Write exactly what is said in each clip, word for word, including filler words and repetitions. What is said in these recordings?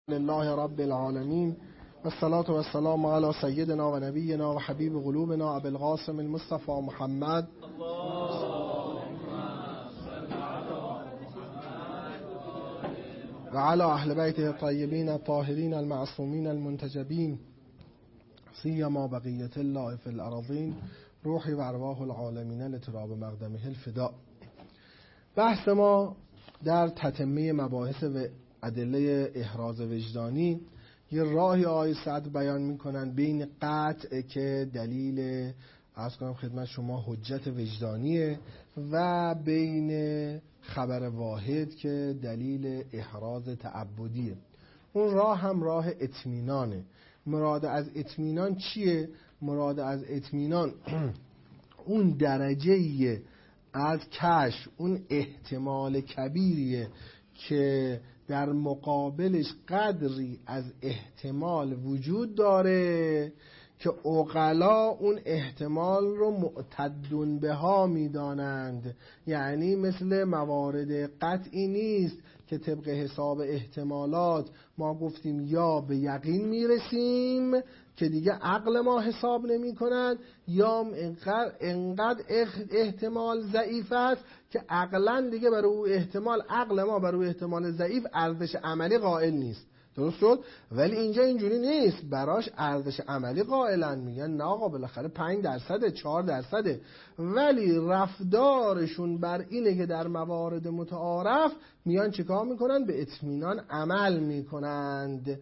لله رب العالمين والصلاة والسلام على سيدنا و نبینا و حبیب قلوبنا ابی القاسم المصطفى محمد و علی اهل بیته الطیبین الطاهرین المعصومین المنتجبین سیما بقیة الله فی الارضین روحی و ارواح العالمین لتراب مقدمه الفداء. بحث ما در تتمه مباحث و ادله احراز وجدانی یه راهی آیه صدر بیان میکنن بین قطع که دلیل عرض کنم خدمت شما حجت وجدانیه و بین خبر واحد که دلیل احراز تعبدیه. اون راه هم راه اطمینانه. مراد از اطمینان چیه؟ مراد از اطمینان اون درجه‌ایه از کشف، اون احتمال کبیریه که در مقابلش قدری از احتمال وجود داره که عقلا اون احتمال رو معتدون بها میدانند. یعنی مثل موارد قطعی نیست که طبق حساب احتمالات ما گفتیم یا به یقین میرسیم که دیگه عقل ما حساب نمی کند، یا انقدر, انقدر احتمال ضعیف است که عقلا دیگه برای او احتمال عقل ما برای او احتمال ضعیف ارزش عملی قائل نیست. درست شد؟ ولی اینجا اینجوری نیست، براش ارزش عملی قائلن، میگن نه آقا بالاخره پنج درصده چهار درصده، ولی رفتارشون بر اینه که در موارد متعارف میان چیکار میکنن؟ به اطمینان عمل میکنند.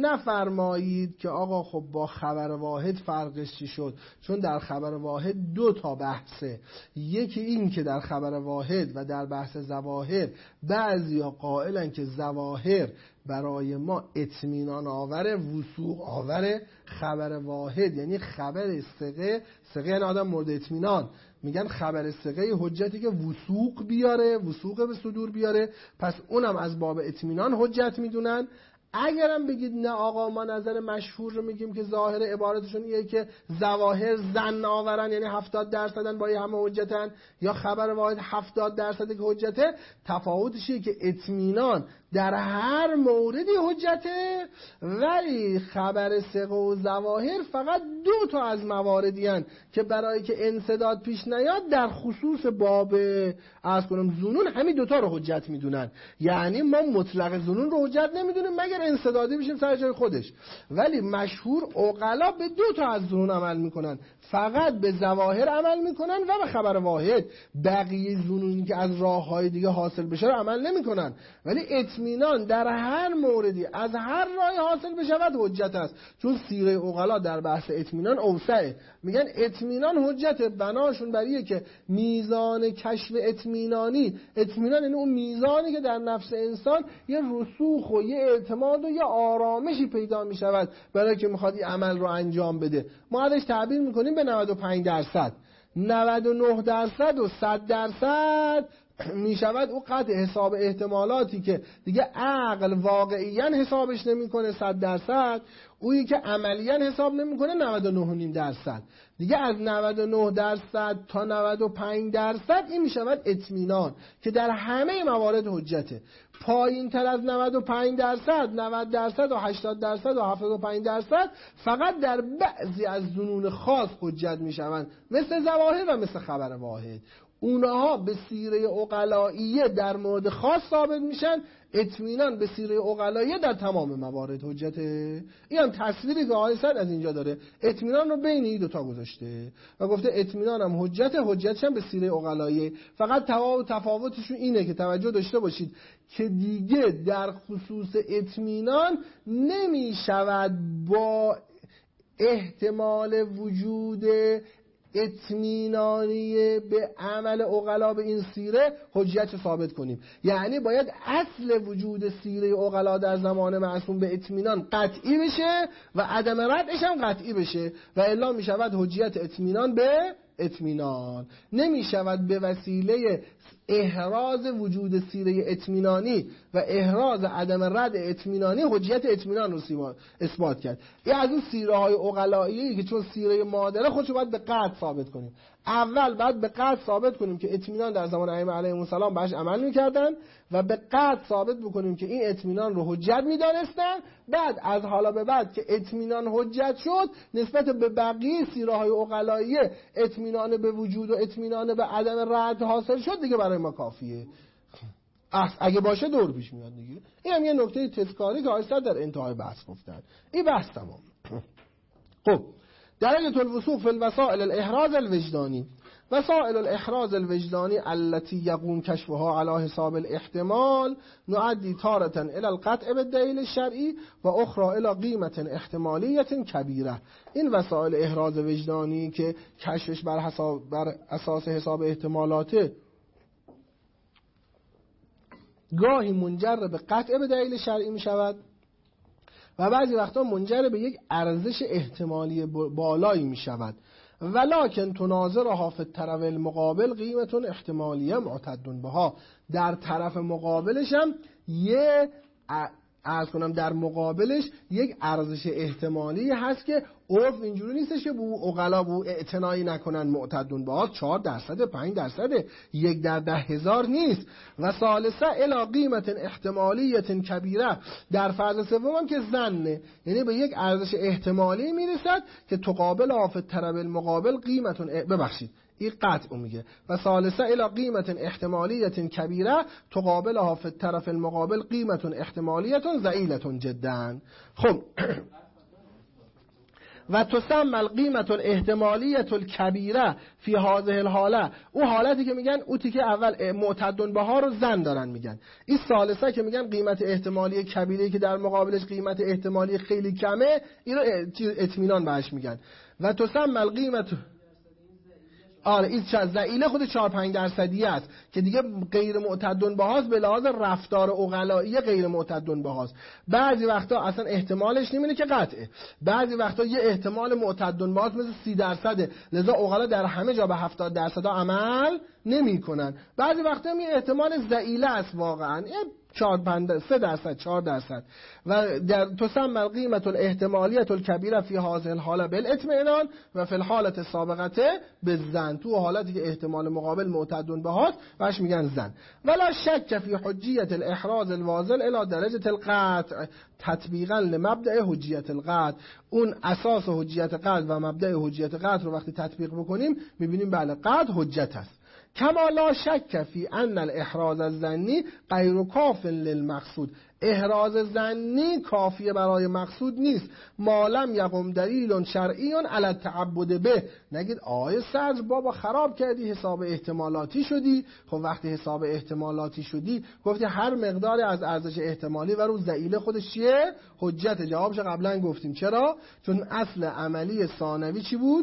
نفرمایید که آقا خب با خبر واحد فرقش چی شد، چون در خبر واحد دو تا بحثه. یکی این که در خبر واحد و در بحث ظواهر بعضیا قائلن که ظواهر برای ما اطمینان آور، وثوق آور. خبر واحد یعنی خبر ثقه، ثقه یعنی آدم مورد اطمینان، میگن خبر ثقه حجتی که وثوق بیاره، وثوق به صدور بیاره، پس اونم از باب اطمینان حجت میدونن. اگرم بگید نه آقا ما نظر مشهور رو میگیم که ظاهر عبارتشون اینه که ظواهر ظن آورن، یعنی هفتاد درصدن با همه حجتن، یا خبر واحد هفتاد درصده که حجته، تفاوتشه که اطمینان در هر موردی حجته، ولی خبر ثقه و ظواهر فقط دو تا از مواردی هن که برای که انسداد پیش نیاد در خصوص باب از کنم ظنون همین دوتا رو حجت میدونن. یعنی ما مطلق ظنون رو حجت نمیدونیم مگر انسدادی بشیم سر جای خودش، ولی مشهور عقلا به دو تا از ظنون عمل میکنن، فقط به ظواهر عمل میکنن و به خبر واحد. بقیه ظنونی که از راههای دیگه حاصل بشه رو عمل نمیکنن، ولی اطمینان در هر موردی از هر راهی حاصل بشود حجت است، چون سیره عقلا در بحث اطمینان اوسعه. میگن اطمینان حجت، بناشون بریه که میزان کشف اطمینانی، اطمینان یعنی اون میزانی که در نفس انسان یه رسوخ و یه اعتماد و یه آرامشی پیدا میشود برای که میخواد این عمل رو انجام بده. ما ازش تعبیر میکنیم به نود و پنج درصد، نود و نه درصد و صد درصد می شود او قطع حساب احتمالاتی که دیگه عقل واقعیاً حسابش نمیکنه صد درصد، اویی که عملیاً حساب نمیکنه نود و نه و نیم درصد. دیگه از نود و نه درصد تا نود و پنج درصد این می شود اطمینان که در همه موارد حجته. پایین تر از نود و پنج درصد، نود درصد و هشتاد درصد و هفتاد و پنج درصد فقط در بعضی از ظنون خاص حجت می شوند، مثل ظواهر و مثل خبر واحد. اونها به سیره عقلائیه در مورد خاص ثابت میشن، اطمینان به سیره عقلائیه در تمام موارد حجته. این هم تصویری که آقای صدر از اینجا داره، اطمینان رو بین این دوتا گذاشته و گفته اطمینان هم حجت، حجتش هم به سیره عقلائیه. فقط تفاوتشون اینه که توجه داشته باشید که دیگه در خصوص اطمینان نمیشود با احتمال وجود اطمینانی به عمل عقلا به این سیره حجت ثابت کنیم. یعنی باید اصل وجود سیره عقلا در زمان معصوم به اطمینان قطعی بشه و عدم ردش هم قطعی بشه و الا می شود حجت اطمینان به اطمینان. نمی شود به وسیله احراز وجود سیره اطمینانی و احراز عدم رد اطمینانی حجیت اطمینان رو اثبات کرد. این از اون سیره های عقلایی که چون سیره مادره خودشو باید به قطع ثابت کنیم. اول بعد به قطع ثابت کنیم که اطمینان در زمان ائمه علیهم السلام بهش عمل میکردن و به قطع ثابت بکنیم که این اطمینان رو حجت میدانستن. بعد از حالا به بعد که اطمینان حجت شد، نسبت به بقیه سیره‌های عقلاییه اطمینان به وجود و اطمینان به عدم رد حاصل شد، دیگه برای ما کافیه. اگه باشه دور پیش میاد دیگه. این هم یه نکته تذکاری که آیسته در انتهای بحث گفتن. این بحث تمام. خب درجة الوثوق فی الوسائل الاحراز الوجدانی. وسائل الاحراز الوجدانی التي يقوم كشفها على حساب الاحتمال نؤدي تارة الى القطع بالدلیل الشرعی و اخرى الى قیمة احتمالیة کبیره. این وسائل احراز وجدانی که کشفش بر, حساب بر اساس حساب احتمالاته، گاهی منجر به قطع به دلیل شرعی می شود و بعضی وقتا منجر به یک ارزش احتمالی بالایی می شود. ولکن تناظرها فی الطرف المقابل قیمت احتمالیه معتد بها. در طرف مقابلش هم یه عرض کنم در مقابلش یک ارزش احتمالی هست که عرف اینجوری نیستش که بو عقلا بو اعتنایی نکنن معتدون باهات چهار درصد پنج درصد یک در ده هزار نیست. و ثالثه الی قیمت احتمالیه کبیره. در فرض سوم هم که ظنه، یعنی به یک ارزش احتمالی میرسد که تقابل آف طرف المقابل قیمتون ببخشید این قطع میگه و ثالثه الی قیمت احتمالیه کبیره تقابلها فی الطرف المقابل قیمت احتمالیه ضئیلة جدا. خب و تسمى القیمة الاحتمالیه الکبیره فی هذه الحاله. او حالتی که میگن او تیکه اول معتدون بها رو زن دارن میگن، این ثالثه که میگن قیمت احتمالی کبیره که در مقابلش قیمت احتمالی خیلی کمه، این رو اطمینان بهش میگن. و تسمى القیمة آره این ضئیله خود چهار پنج درصدی است که دیگه غیر معتدون بهاست، به لحاظ رفتار عقلایی غیر معتدون بهاست. بعضی وقتا اصلا احتمالش نمیره که قطعه، بعضی وقتا یه احتمال معتدون بهاست مثل سی درصده، لذا عقلا در همه جا به هفتاد درصد عمل نمیکنن. بعضی وقتا هم یه احتمال ضئیله است واقعا چهار پنج سه درصد چهار درصد. و در تسمى القیمة الاحتمالیه الکبیره فی هذه الحاله بالاطمئنان و فی الحالة السابقه بالظن. تو حالتی که احتمال مقابل معتدون بهاست بهش میگن ظن. ولا شک فی حجیت الاحراز الواصل الی درجه القطع تطبیقا لمبدأ حجیت القطع. اون اساس حجیت قطع و مبدأ حجیت قطع رو وقتی تطبیق بکنیم میبینیم بله قطع حجت است. کما لا شک فی ان الاحراز الظنی غیر کاف للمقصود. احراز ظنی کافیه برای مقصود نیست. ما لم یقم دلیل شرعی علی التعبد به. نگید آیه صدر بابا خراب کردی حساب احتمالاتی شدی. خب وقتی حساب احتمالاتی شدی گفتی هر مقداری از ارزش احتمالی و رو ضئیله خودش چیه؟ حجت. جوابش قبلا گفتیم چرا؟ چون اصل عملی ثانوی چی بود؟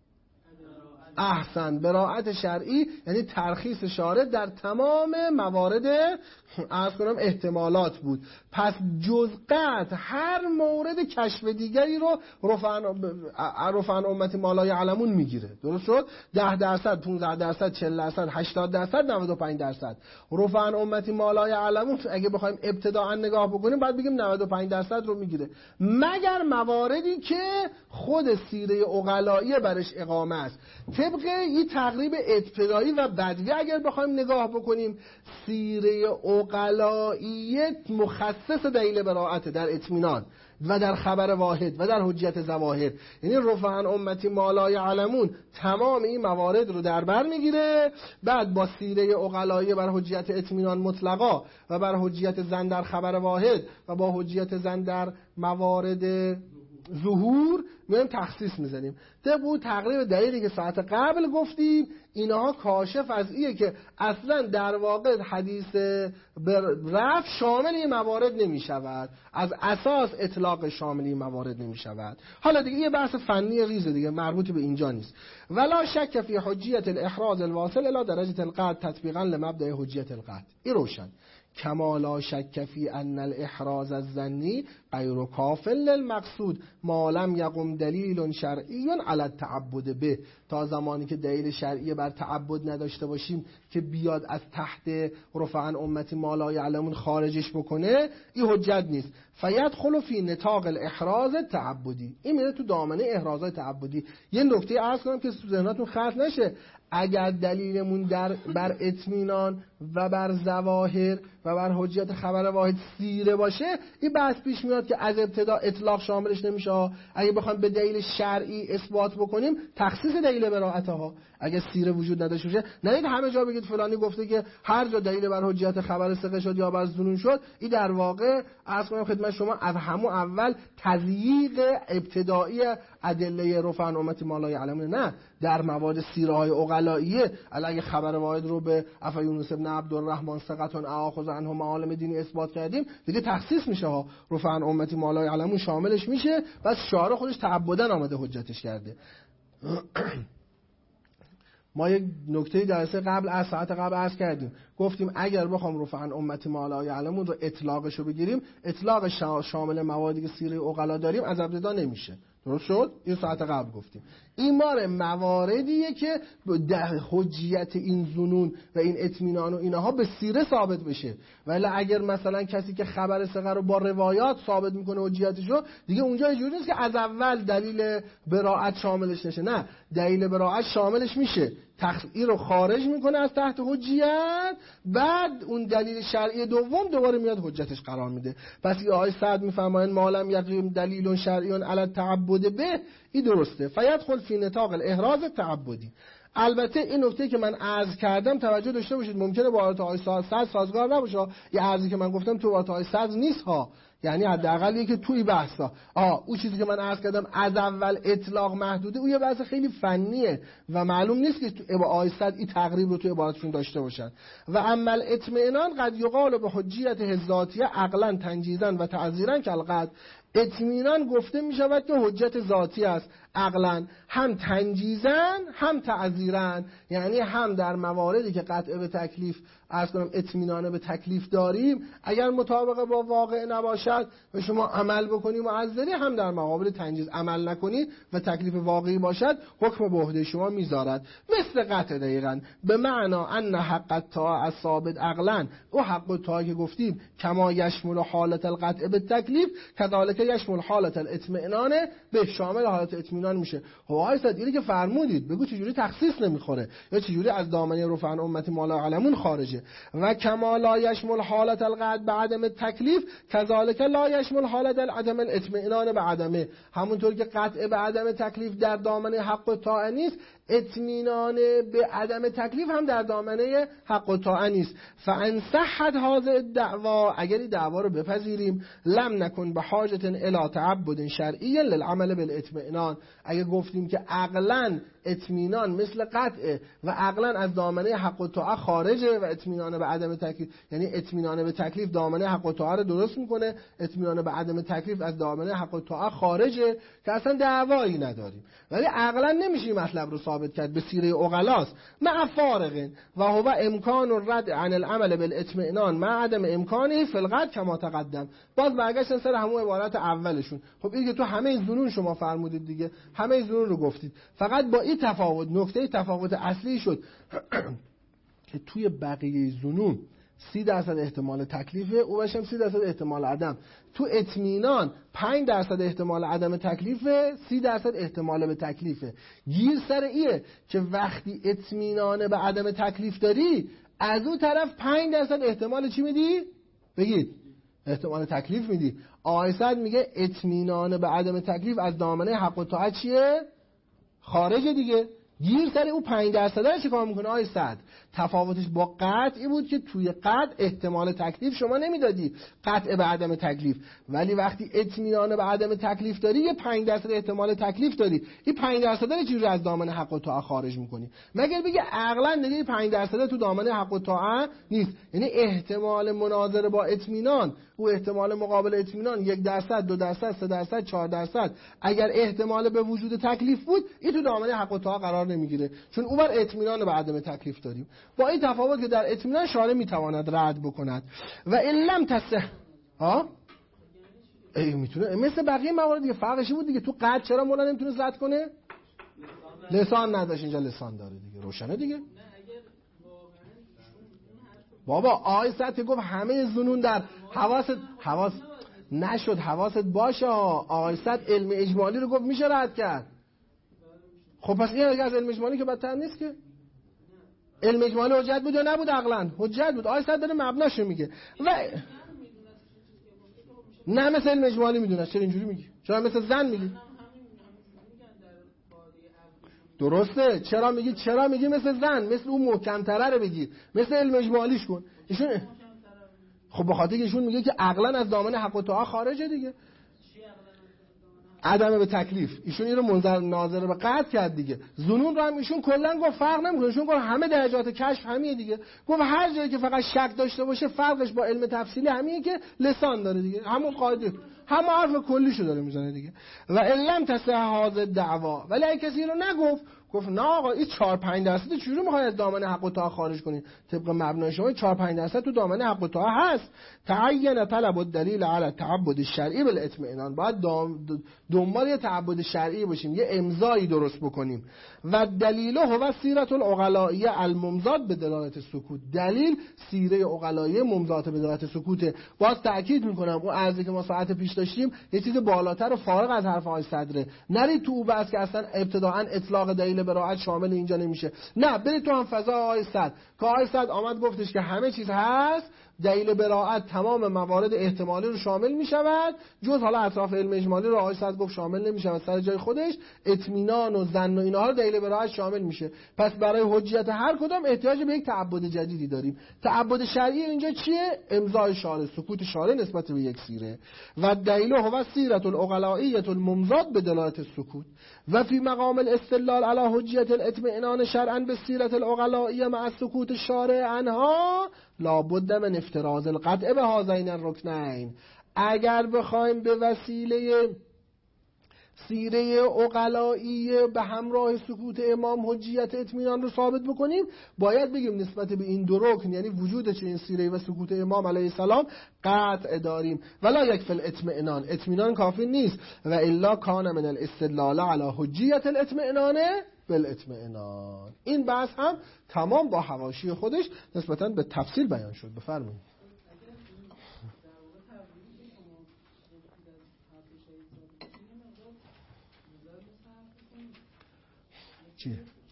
احسن، براءت شرعی، یعنی ترخیص شارع در تمام موارد عرض کنم احتمالات بود. پس جز قطع هر مورد کشف دیگری رو رفعن امتی ما لا یعلمون میگیره. درست شد؟ ده درصد پانزده درصد چهل درصد هشتاد درصد نود و پنج درصد. رفعن امتی ما لا یعلمون اگه بخوایم ابتداء نگاه بکنیم باید بگیم نود و پنج درصد رو میگیره، مگر مواردی که خود سیره عقلایی برش اقامه است. طبق این تقریب ابتدایی و بدوی اگر بخوایم نگاه بکنیم، سیره عقلایی مخصص دلیل براءت در اطمینان و در خبر واحد و در حجیت ظواهر، یعنی رفعن امتی ما لا یعلمون تمام این موارد رو در بر میگیره. بعد با سیره عقلایی بر حجیت اطمینان مطلقا و بر حجیت ظن در خبر واحد و با حجیت ظن در موارد ظهور میایم تخصیص میزنیم. طبق اون تقریب دقیقی که ساعت قبل گفتیم، اینها کاشف از ایه که اصلا در واقع حدیث رفع شامل این موارد نمی شود، از اساس اطلاق شامل این موارد نمی شود. حالا دیگه یه بحث فنی ریزه دیگه مربوط به اینجا نیست. ولا شک فی حجیت الاحراز الواصل الی درجه القطع تطبیقا لمبدأ حجیت القطع. این روشن. کما لا شک فی ان الاحراز الظنی غیر کاف للمقصود ما لم یقم دلیل شرعی علی التعبد به. تا زمانی که دلیل شرعی بر تعبد نداشته باشیم که بیاد از تحت رفع عن امتی ما لا یعلمون خارجش بکنه، این حجت نیست. فیدخل فی نطاق الاحراز تعبدی، این میره تو دامنه احرازات تعبدی. یه نکته عرض کنم که تو ذهناتون خلط نشه، اگر دلیلمون در بر اطمینان و بر ظواهر و بر حجیت خبر واحد سیره باشه، این بحث پیش میاد که از ابتدا اطلاق شاملش نمیشه. اگه بخوایم به دلیل شرعی اثبات بکنیم تخصیص دلیل براءت ها، اگه سیره وجود نداشته باشه، نه همه جا بگید فلانی گفته که هر جا دلیل بر حجیت خبر ثقه شد یا بر ظنون شد، این در واقع عرض کنم خدمت شما از همون اول تضییق ابتدایی ادله رفع عن امتی ما لا یعلمون. نه، در مواد سیره های عقلائیه اگه خبر واحد رو به افا یونس ابن عبدالرحمن ثقتون اخذ عنه معالم دینی اثبات کردیم، دیگه تخصیص میشه ها، رفع عن امتی ما لا یعلمون شاملش میشه. بس شارع خودش تعبداً آمده حجتش کرده. ما یک نکته درس قبل از ساعت قبل عرض کردیم، گفتیم اگر بخوام رفع عن امتی ما لا یعلمون رو اطلاقش رو بگیریم، اطلاق شامل موادی که سیره عقلا داریم از ابتدا نمیشه. درست شد؟ این ساعت قبل گفتیم این ماره مواردیه که در حجیت این ظنون و این اطمینان و اینها به سیره ثابت بشه. ولی اگر مثلا کسی که خبر ثقه رو با روایات ثابت میکنه حجیتشو، دیگه اونجا اینجوری نیست که از اول دلیل براءت شاملش نشه. نه، دلیل براءت شاملش میشه، تخییر رو خارج میکنه از تحت حجیت، بعد اون دلیل شرعی دوم دوباره میاد حجتش قرار میده. پس این آیه سعد میفرمایند مالم یقیم دلیل شرعی علی التعبد به، این درسته. فیدخل فی نطاق الاحراز تعبدی. البته این نکته که من عرض کردم توجه داشته باشید، ممکنه با آیه سعد سازگار نباشه. یه عرضی که من گفتم تو آیه سعد نیست ها، یعنی حداقل یکی توی بحثا آ اون چیزی که من عرض کردم از اول اطلاق محدوده، اون یه بحث خیلی فنیه و معلوم نیست که تو آیه صد این تقریب رو توی عبارتشون داشته باشن. و عمل اطمینان قد یقال به حجیت ذاتیه عقلا تنجیزا و تعذیرا کالقد. اطمینان گفته می شود که حجت ذاتی است، عقلا هم تنجیزن هم تعذیرن، یعنی هم در مواردی که قطع به تکلیف عرض کنم اطمینان به تکلیف داریم اگر مطابق با واقع نباشد و شما عمل بکنی معذری، هم در مقابل تنجیز عمل نکنید و تکلیف واقعی باشد حکم به عهده شما میذارد. مثل قطع دقیقاً به معنا ان حق الطاعه ثابت عقلا، او حق الطاعه که گفتیم کما یشمل حالت القطع به تکلیف کذالک یشمل حالت الاطمینان به، شامل حالت اطمینان میشه. هوای صدیقی که فرمودید بگو چجوری تخصیص نمیخوره یا چجوری از دامنه رفع عن امتی ما لا یعلمون خارجه. و کما لا یشمل حالت القطع به عدم تکلیف کذالک لا یشمل حالت العدم الاطمینان به عدمه، همونطور که قطع به عدم تکلیف در دامنه حق و طاعه نیست، اطمینان به عدم تکلیف هم در دامنه حق و طاعه نیست. فان صحت هذه الدعوا، اگر این دعوا رو بپذیریم، لم نکن به حاجت الی تعبد شرعی للعمل بالاطمینان، اگر گفتیم که عقلا اطمینان مثل قطع و عقلا از دامنه حق و طاعه خارجه و اطمینان به عدم تکلیف، یعنی اطمینان به تکلیف دامنه حق و طاعه رو درست میکنه، اطمینان به عدم تکلیف از دامنه حق و طاعه خارجه که اصلا دعوایی نداریم. ولی عقلا نمیشه مطلب رو ثابت کرد، به سیره عقلاست. مع فارق و هو امکان الرد عن العمل بالاطمینان مع عدم امکانه فی القطع کما تقدم. باز برگشتن سر همون عبارت اولشون. خب این که تو همه ظنون شما فرمودید دیگه، همه ظنون رو گفتید، فقط با این تفاوت، نکته تفاوت اصلی شد که توی بقیه ظنون سی درصد احتمال تکلیفه، او باشم سی درصد احتمال عدم. تو اطمینان پنج درصد احتمال عدم تکلیفه، سی درصد احتمال به تکلیفه. گیر سر ایه که وقتی اطمینان به عدم تکلیف داری، از اون طرف پنج درصد احتمال چی میدی؟ بگید احتمال تکلیف میدی. آیه میگه اطمینان به عدم تکلیف از دامنه حق و طاعت چیه؟ خارجه دیگه. گیر سر اون پنج درصد رو چیکار میکنه آیه صد؟ تفاوتش با قطعی بود که توی قطع احتمال تکلیف شما نمیدادی، قطع به عدم تکلیف، ولی وقتی اطمینان به عدم تکلیف داری یه پنج درصد احتمال تکلیف داری، این پنج درصد رو چجوری از دامنه حق و طاعه خارج میکنی؟ مگر بگه عقلا دیگه پنج درصد تو دامنه حق و طاعه نیست، یعنی احتمال مناظره با اطمینان او احتمال مقابل اطمینان یک درصد، دو درصد، سه درصد، چهار درصد، اگر احتمال به وجود تکلیف بود این تو دامنه حق و طاعه قرار نمیگیره، چون اون بر اطمینان به عدم تکلیف داریم. با این تفاوت که در اطمینان شارع میتواند رد بکند و ان لم تصح ها ای میتونه مثل بقیه موارد دیگه. فرقش بود دیگه تو قطع چرا مولا نمیتونه رد کنه؟ لسان نداشت، اینجا لسان داره دیگه. روشنه دیگه. بابا آقای سطح گفت همه ظنون در حواست حواس نشد، حواست باشه. آقای سطح علم اجمالی رو گفت میشه رد کرد. خب پس این از علم اجمالی که بدتر نیست که. علم اجمالی حجت بود یا نبود؟ عقلاً حجت بود. آقای سطح داره مبناشو میگه و نه مثل علم اجمالی میدونه. چرا اینجوری میگی؟ چرا مثل زن میگی؟ درسته. چرا میگی چرا میگی مثل زن؟ مثل اون محکم تره رو بگیر، مثل علم اجمالیش کن. ایشون خب به خاطر ایشون میگه که عقلا از دامن حق و طاعه خارجه دیگه. عدم به تکلیف. ایشون این رو منظر ناظر به قطع کرد دیگه. ظنون رو هم ایشون کلا گفت فرق نمیکنه. ایشون گفت همه درجات کشف همینه دیگه. گفت هر جایی که فقط شک داشته باشه فرقش با علم تفصیلی همینه که لسان داره دیگه. همون قاعده همون حرف کلیشو داره میزنه دیگه. و علم تصح هذا دعوا. ولی اگه کسی رو نگفت، گفت نه آقا این چهار پنج درصد چجوری میخوای از دامن حق و طاعه خارج کنین؟ طبق مبنای شما چهار پنج درصد تو دامن حق و طاعه هست. تعین طلب الدلیل علی التعبد الشرعی بالاطمئنان. باید دنبال یه تعبد شرعی باشیم، یه امضایی درست بکنیم. و دلیل هو سیرت العقلائیه الممزاد به دلالت سکوت. دلیل سیره عقلائیه ممزاد به دلالت سکوت. باز تاکید میکنم اون عرضی که ما ساعت پیش داشتیم یه چیز بالاتر و فارغ از حرف های صدره. نرید تو بحث که اصلا ابتداء اطلاق دلیل براءت شامل اینجا نمیشه. نه، برید تو هم فضا آقای صد که آقای صد آمد گفتش که همه چیز هست، دلیل براءت تمام موارد احتمالی رو شامل می شود، جز حالا اطراف علم اجمالی رو آقای صد گفت شامل نمی شود. سر جای خودش اطمینان و ظن و اینها رو دلیل براءت شامل میشه. پس برای حجیت هر کدام احتیاج به یک تعبد جدیدی داریم. تعبد شرعی اینجا چیه؟ امضای شارع، سکوت شارع نسبت به یک سیره. و دلیل هو سیرت العقلائیه الممزاد به دلالت سکوت. و فی مقام الاستدلال علی حجیت الاطمئنان شرعا به سیرت العقلائیه مع سکوت الشارع عنها لابد من افتراض القطع به هذین الرکنین. اگر بخوایم به وسیله سیره عقلائیه به همراه سکوت امام حجیت اطمینان رو ثابت بکنیم، باید بگیم نسبت به این دو رکن، یعنی وجود چنین سیره و سکوت امام علیه السلام، قطع داریم. ولا یکفی الاطمئنان، اطمینان کافی نیست. و الا کان من الاستدلال علی حجیت الاطمئنان بالاطمئنان. این بحث هم تمام با حواشی خودش نسبتاً به تفصیل بیان شد. بفرمایید. چیه؟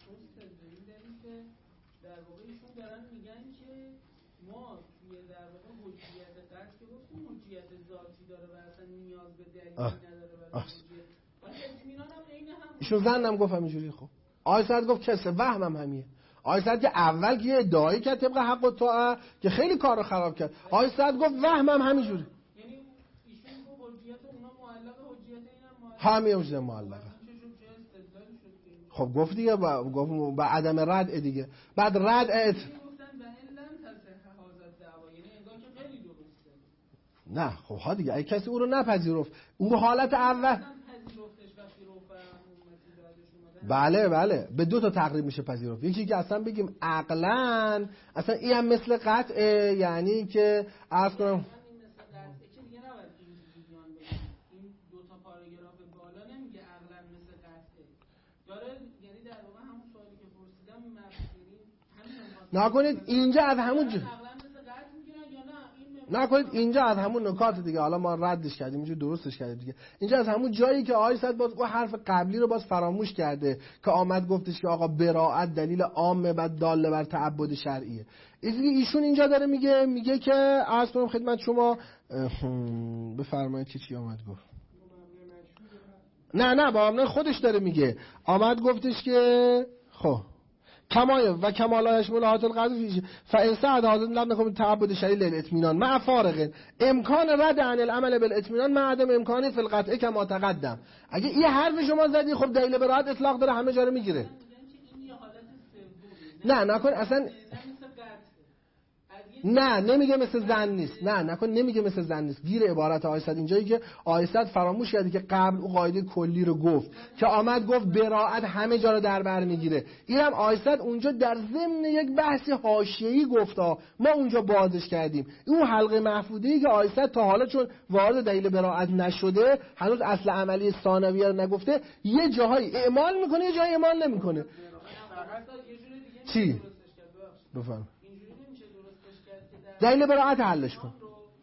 در واقع ایشون دارن میگن که ما توی در واقع حجیت قطع که گفتیم حجیت ذاتی داره و اصلا نیاز به دلیل نداره برای حجیت. ولی اطمینان هم عین هم ایشون زنم گفت همینجوری. خب آقای سعد گفت کسه وهمم همیه. آقای سعد که اول که ادعایی کرد طبق حق و طاعه که خیلی کارو خراب کرد. آقای سعد گفت وهمم همینجوری. یعنی ایشون گفت حجیت اونا معلقه، حجیت اینم معلقه. همین وجه معلقه. خب گفت دیگه با گفت با عدم رد دیگه. بعد رد ات نه خب ها دیگه ای کسی او رو نپذیرفت، اون حالت اول بله بله به دو تا تقریب میشه پذیرفت. یکی که اصلا بگیم عقلاً اصلا این هم مثل قطعه، یعنی که عرض کنم نکنید اینجا از همون ج... نکنید اینجا از همون نکات دیگه، حالا ما ردش کردیم اینجا درستش کردیم دیگه. اینجا از همون جایی که آقای سعد باز اون حرف قبلی رو باز فراموش کرده که آمد گفتش که آقا براءت دلیل عامه و داله بر تعبد شرعیه. ایشون اینجا داره میگه میگه که عرض کنم خدمت شما بفرمایید که چی آمد گفت. نه نه با امنه خودش داره میگه. آمد گفتش که خب کمایه و کمالایش ملاحات القضیه فانسعد حاضر لم نکن تعبد شریع للاطمینان مع فارغ امکان رد عن العمل بالاطمینان مع عدم امکانی فی القطع کما تقدم. اگه این حرف شما زدی خب دلیل براءت اطلاق داره، همه جا رو میگیره. نه نکن اصلا از نه نمیگه مثل زن نیست، نه نکن نمیگه مثل زن نیست. گیر عبارت آیست اینجایی که آیست فراموش کرده که قبل او قاعده کلی رو گفت که آمد گفت براءت همه جا رو در بر میگیره. اینم آیست اونجا در ضمن یک بحث حاشیه‌ای گفتا، ما اونجا بازش کردیم. اون حلقه محفوظه‌ای که آیست تا حالا چون وارد دلیل براءت نشده، هنوز اصل عملی ثانویه رو نگفته، یه جاهایی اعمال میکنه یه جایی اعمال نمیکنه. چی؟ بفهم. دلیل براءت حلش کن.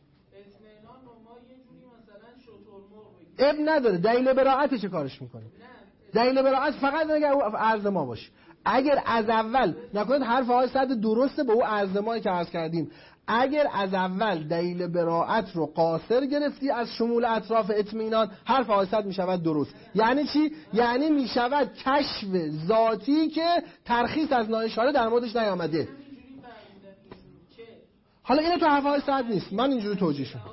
اب نداره. دلیل براءت چه کارش میکنه؟ دلیل براءت فقط اگر عرض ما باشه. اگر از اول نکنید حرف های صد درسته به او عرض مایی که عرض کردیم، اگر از اول دلیل براءت رو قاصر گرفتی از شمول اطراف اطمینان، حرف های صد میشود درست. یعنی چی؟ یعنی میشود کشف ذاتی که ترخیص از نااشاره در موردش نیامده. حالا اینو تو حرف های صد نیست، من اینجوری توجیه شدم.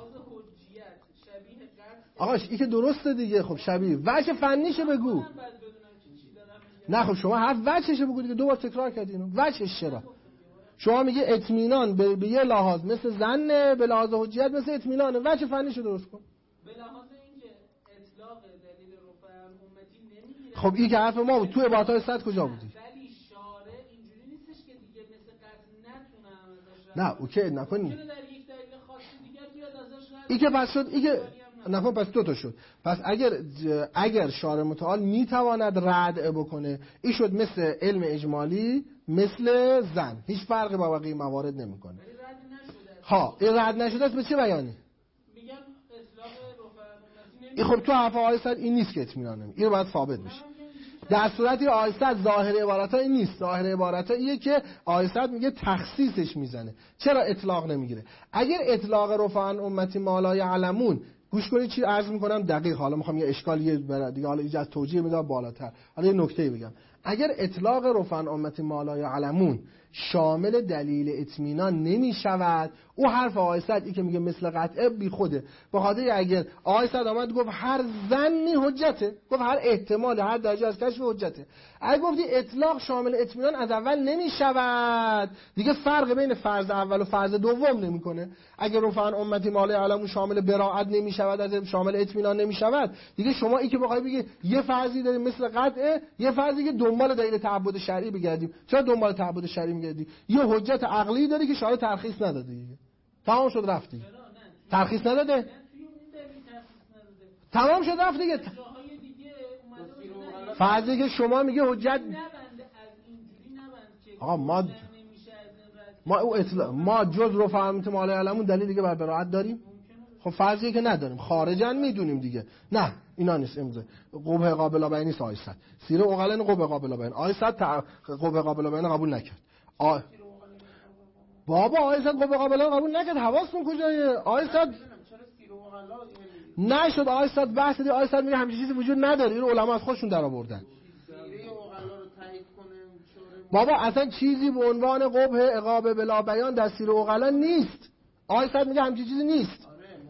آقاش این که درسته دیگه. خب شبیه وجه فنیشه بگو. نه خب شما حرف وجهشه بگو دیگه. دو بار تکرار کردی اینو. وجهش چرا؟ شما میگه اطمینان به, به یه لحاظ مثل زنه، به لحاظ حجیت مثل اطمینانه. وجه فنیشو درست کن. به لحاظ اینکه اطلاق دلیل رفع امتی نمیگیره. خب این که حرف ما بود. تو عبارت‌های صد کجا بودی؟ ولی شارع اینجوری نیستش که دیگه مثل قطع نتونه نه اوکی نکنی. در یک دلیل خاص دیگه بیاد ازش رد. این که پس شد این که نکن پس دو تا شد. پس اگر اگر شارع متعال میتواند رد بکنه، این شد مثل علم اجمالی، مثل زن، هیچ فرقی با بقیه موارد نمیکنه. ها این رد نشده است به چه بیانی؟ میگم اطلاق رفع. این خب تو حرف آیست این نیست که اطمینان نمی. این رو باید ثابت بشه. در صورتی آیست ظاهر عبارت ها این نیست. ظاهر عبارت ها ایه که آیست میگه تخصیصش میزنه. چرا اطلاق نمیگیره؟ اگر اطلاق رفع عن امتی ما لا یعلمون، گوش کنید چی عرض میکنم دقیق. حالا میخوام یه اشکالیه دیگه، حالا ایجاد توجیه میدم بالاتر. حالا یه نکته بگم. اگر اطلاق رفع عن امتی ما لا یعلمون شامل دلیل اطمینان نمی شود، او حرف آیست که میگه مثل قطعه بی خوده. به خاطر اگر آیست آمد گفت هر ظنی حجته، گفت هر احتمال هر درجه از کشف حجته، اگه گفتی اطلاق شامل اطمینان از اول نمی شود، دیگه فرق بین فرض اول و فرض دوم نمیکنه. اگر رفع عن امتی ما لا یعلمون شامل براءت نمی شود، از شامل اطمینان نمی شود، دیگه شما این که بخوای بگی یه فرضی داریم مثل قطعه، یه فرضی که دنبال دلیل تعبد شرعی بگردیم. چرا دنبال تعبد شرعی میگردی؟ یه حجت عقلی داری که شارع ترخیص نداده دیگه. تمام شد رفتی. ترخیص نداده؟ تمام شد رفت دیگه. فرضی که شما میگه حجت آقا ما ما او اطلاع ما جز رو فهمت ما لا یعلمون دلیل دیگه بر براءت داریم؟ خب فرضیه که نداریم، خارجا میدونیم دیگه. نه اینا نیست. امضا قبه قابل بیان نیست. آیست سیره اوغلن قبه قابل بیان. آیست قبه قابل بیان قبول نکرد. آ... بابا آیست قبه قابل بیان قبول نکرد. حواستون کجای آیست نشد. آیست بحث دی آیست میگه همچین چیزی وجود نداره. این علما از خودشون در آوردن. بابا اصلا چیزی به عنوان قبه عقاب بلا بیان در سیره اوغلن نیست. آیست میگه همچین چیزی نیست.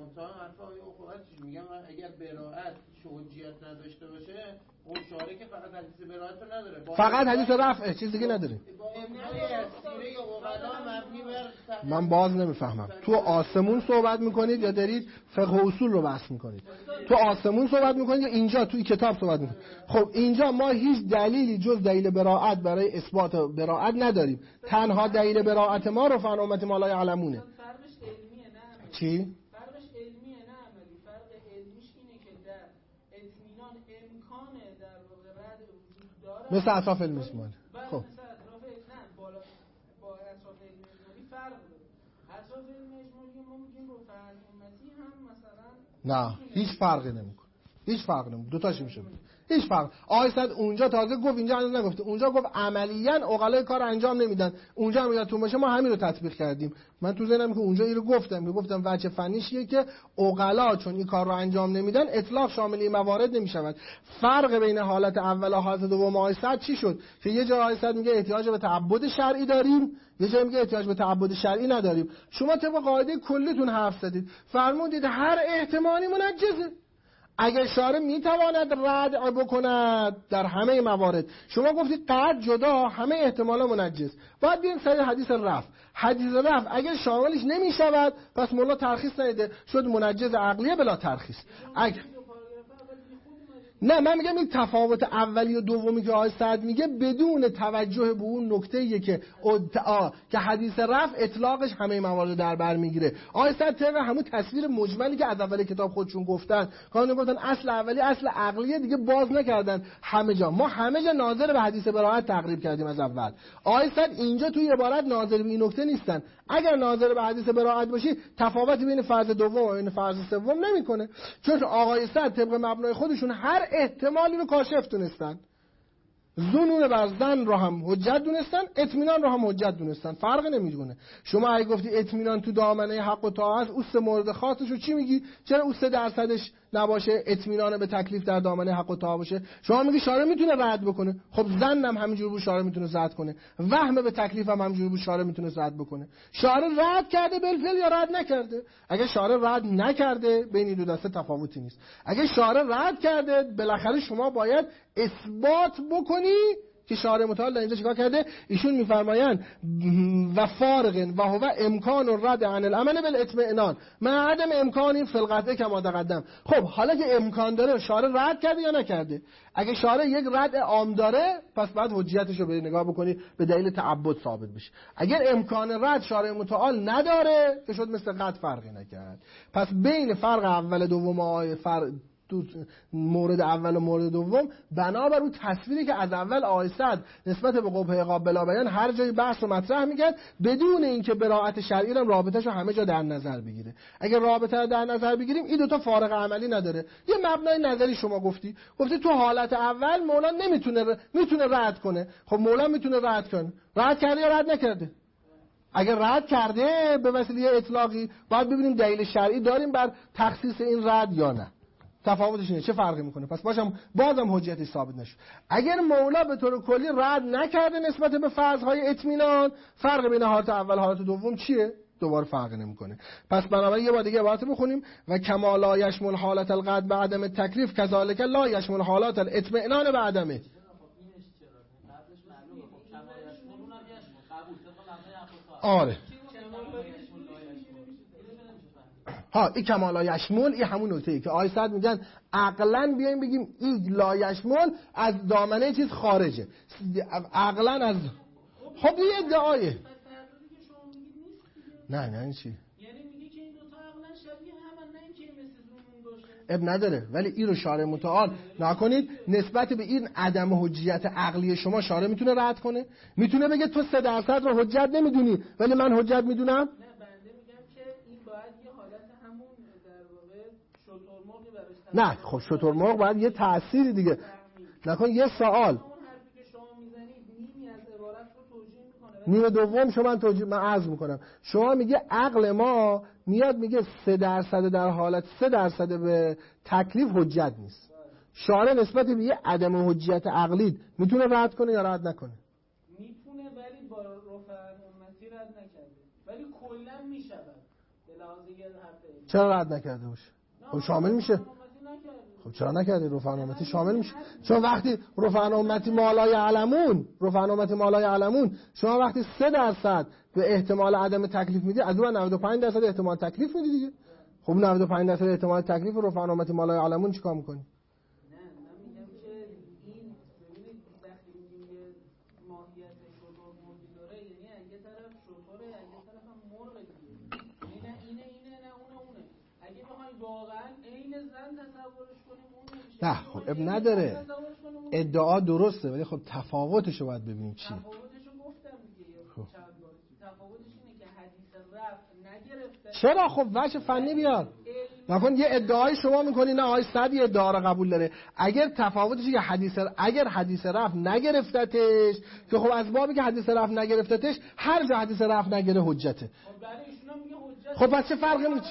میگم اگر براءت حجیت نداشته باشه، اون شارع که فقط حدیث براءت رو نداره، فقط حدیث رفعه، چیز دیگه نداره. من باز نمیفهمم. تو آسمون صحبت میکنید یا دارید فقه اصول رو بحث میکنید؟ تو آسمون صحبت میکنید یا اینجا توی کتاب صحبت میکنید؟ خب اینجا ما هیچ دلیلی جز دلیل براءت برای اثبات براءت نداریم. تنها دلیل براءت ما رو فن امت ما لا یعلمونه. چی؟ مثل اطراف علم اجمالی. خب مثل اطراف نه بالا با اطراف علم اجمالی فرق داره. اطراف علم اجمالی ما میگیم رفع عن امتی هم مثلا نه هیچ فرقی نمیکنه. هیچ فرقی نمیکنه. دو تاش میشه. هیچ فرق. آیست اونجا تازه گفت، اینجا هنوز نگفته. اونجا گفت عملیاً عقلای کار انجام نمیدن. اونجا هم یادتون باشه ما همین رو تطبیق کردیم. من تو ذهنم که اونجا اینو گفتم، که گفتم وجه فنیشیه که عقلا چون این کار رو انجام نمیدن اطلاق شامل این موارد نمیشود. فرق بین حالت اول و حالت دوم آیست چی شد؟ که یه جا آیست میگه احتیاج به تعبد شرعی داریم، یه جا میگه احتیاج به تعبد شرعی نداریم. شما طبق قاعده کلیتون حرف زدید، فرمودید هر احتمالی منجزه. اگر شارع میتواند رد بکند در همه موارد. شما گفتید قطع جدا همه احتمالا منجس، باید بیایم سر حدیث رفع. حدیث رفع اگر شاملش نمیشود پس مولا ترخیص نده، شد منجز عقلیه بلا ترخیص. اگر نه من میگم این تفاوت اولی و دومی که آقای سعد میگه بدون توجه به اون نکته‌ایه که ادعا که حدیث رفع اطلاقش همه موارد در بر میگیره. آقای سعد طبق همون تصویر مجملی که از اول کتاب خودشون گفتن، کانون گفتن اصل اولی اصل عقلیه، دیگه باز نکردن همه جا. ما همه جا ناظر به حدیث براءت تقریب کردیم از اول. آقای سعد اینجا توی عبارت ناظر به این نکته نیستن. اگر ناظر به حدیث براءت باشی تفاوتی بین فرض دوم و بین فرض سوم نمیکنه، چون آقای سعد طبق مبنای خودشون هر احتمالی رو کاشف دونستن. ظنون بر زن رو هم حجت دونستن، اطمینان رو هم حجت دونستن، فرق نمیکنه. شما اگه گفتی اطمینان تو دامنه حق و طاعت است، اوست مورد خاصش رو چی میگی؟ چرا اوست درصدش نباشه اطمینان به تکلیف در دامنه حق و طاعت باشه؟ شما میگی شارع میتونه رد بکنه، خب زن هم همینجوری بود شارع میتونه رد کنه، وهم به تکلیف هم همینجوری بود شارع میتونه رد بکنه. شارع رد کرده بالفعل یا رد نکرده؟ اگه شارع رد نکرده بین این دو دسته تفاوتی نیست. اگه شارع رد کرده بالاخره شما باید اثبات بکنی که شارع متعال در اینجا چیکار کرده. ایشون میفرمایند و فارق و هو امکان الرد عن العمل بالاطمئنان مع عدم امکانی فی القطع کما تقدم. خب حالا که امکان داره شارع رد کرده یا نکرده؟ اگه شارع یک رد عام داره پس بعد حجیتش رو به نگاه بکنی به دلیل تعبد ثابت بشه. اگر امکان رد شارع متعال نداره که شد مثل قطع فرقی نکرد. پس بین فرق اول دوم آیه فرق مورد اول و مورد دوم بنابر اون تصویری که از اول آقای سعد نسبت به قبه عقاب بلا بیان هر جای بحث رو مطرح میکرد بدون اینکه براءت شرعی رو رابطه‌شو همه جا در نظر بگیره. اگر رابطه رو در نظر بگیریم این دوتا فارق عملی نداره. یه مبنای نظری شما گفتی گفتی تو حالت اول مولا نمیتونه ر... میتونه رد کنه. خب مولا میتونه رد کنه، رد کرده یا رد نکرده؟ اگر رد کرده به وسیله اطلاقی باید ببینیم دلیل شرعی داریم بر تخصیص این رد یا نه. تفاوتش اینه، چه فرقی میکنه؟ پس باشم بازم حجیتش ثابت نشد. اگر مولا به طور کلی رد نکرده نسبت به فرض‌های اطمینان، فرق بین حالت اول و حالت دوم چیه؟ دوباره فرق نمیکنه. پس بنابراین یه بار دیگه عبارت بخونیم و کما لا یشمل حالت القطع بعدم تکلیف کذالک لا یشمل حالات الاطمئنان بعدمه. آره ها این کما لا یشمل این همون نکته ای که آیه صد میگن عقلاً بیایم بگیم این لا یشمل از دامنه چیز خارجه، عقلاً از خب این ادعایه. نه نه این چی؟ یعنی میگه که این دو تا عقلاً شبیه هم، نه اینکه مثل زومون باشه. اب نداره، ولی این رو شارع متعال نکنید نسبت به این عدم حجیت عقلی شما شارع میتونه رد کنه؟ میتونه بگه تو سه درصد رو حجت نمیدونی ولی من حجت میدونم؟ نه بنده میگم که این باید یه حالت همون در واقع شترمرغی براش. نه خب شترمرغ باید یه تأثیری دیگه نکن. یه سوال نیمه دوم شما من توجیه من عرض میکنم، شما میگه عقل ما میاد میگه سه درصد در حالت سه درصد به تکلیف حجت نیست. شارع نسبت به یه عدم حجیت عقلی میتونه رد کنه یا رد نکنه؟ میتونه ولی با رفع امتی رد نکرده، ولی کلا میشود به لحاظ یه حرف. چرا رد نکرده باشه؟ خب شامل میشه. خب چرا نکردی؟ رفع امتی شامل میشه. چون وقتی رفع امتی مالای علمون رفع امتی مالای علمون شما وقتی سه درصد به احتمال عدم تکلیف میدی از اون نود و پنج درصد احتمال تکلیف میدی دیگه. خب نود و پنج درصد احتمال تکلیف رفع امتی مالای علمون چیکار میکنی؟ نه من میگم که این ببینید وقتی میگیم ماهیت شطور مرغی داره یعنی اگه طرف شطوره اگه طرف هم مرغ دیگه. یعنی نه اینه اینه نه اونه اونه. اگه بخواید واقعا عین زن تصورش کنیم نه خب اب نداره، ادعا درسته ولی خب تفاوتشو باید ببینیم چی. تفاوتشو گفتم دیگه. خب تفاوتش اینه که حدیث رفع نگرفته. چرا؟ خب وجه فنی بیار. نکن یه ادعای شما میکنی نه آقای صد یه ادعا رو قبول داره. اگر تفاوتش یه حدیث اگر حدیث رفع نگرفتتش که خب از بابی که حدیث رفع نگرفتتش هر جا حدیث رفع نگره حجته. خب برای ایشون هم میگه حجت. خب پس چه فرقی میکنه؟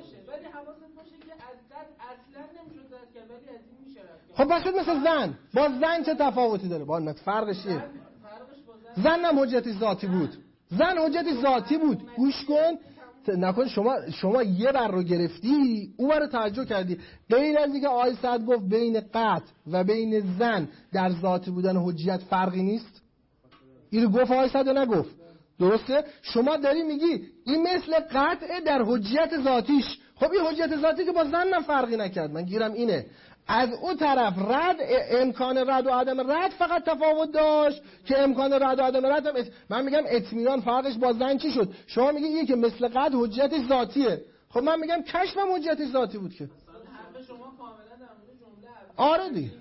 خب پس شد مثل زن. با زن چه تفاوتی داره؟ با نه فرقش چیه؟ زن هم حجتی ذاتی بود. زن حجتی ذاتی بود. گوش کن نکن شما شما یه بر رو گرفتی اون بر رو توجه کردی. غیر از اینکه آقای سعد گفت بین قطع و بین زن در ذاتی بودن حجیت فرقی نیست، اینو گفت آقای سعد نگفت؟ درسته؟ شما داری میگی این مثل قطع در حجیت ذاتیش. خب این حجیت ذاتی که با زن هم فرقی نکرد. من گیرم اینه از اون طرف رد امکان رد و عدم رد فقط تفاوت داشت که امکان رد و عدم رد هم ات... من میگم اطمینان فرقش با زن چی شد؟ شما میگی این که مثل قطع حجیتش ذاتیه. خب من میگم کشف هم حجیتش ذاتی بود که. حرف شما کاملا در مورد جمله آره دیگه.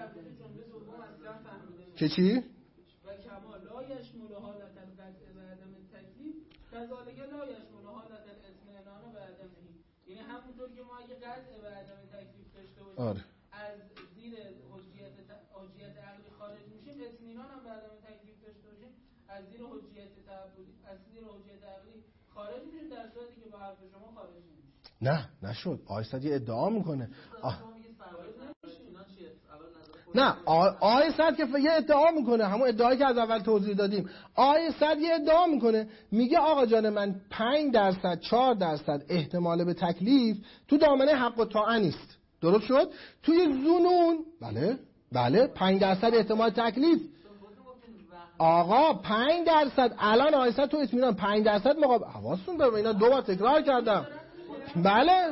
که چی؟ و کمال لا یشمل حالت القطع و عدم التکلیف کذالک لا یشمل حالت الاطمئنان و عدمه. یعنی همونطور که ما اگه قطع و عدم تکلیف داشته باشیم آره. از زیر حجیت حجیت عقلی خارج میشیم، اطمینان هم به عدم تکلیف داشته باشیم از زیر حجیت تعبدی از زیر حجیت عقلی خارج میشیم، در صورتی که با حرف شما خارج نمیشیم. نه نشد. آیسد یه ادعا میکنه. آه. نه آیه صد که یه ادعا میکنه، همون ادعایی که از اول توضیح دادیم. آیه صد یه ادعا میکنه، میگه آقا جان من پنج درصد چهار درصد احتمال به تکلیف تو دامنه حق و طاعه نیست. درست شد؟ توی زنون بله بله پنج درصد احتمال تکلیف. آقا پنج درصد الان آیه صد تو اطمینان پنج درصد مقابل حواستون به اینا دو بار تکرار کردم. بله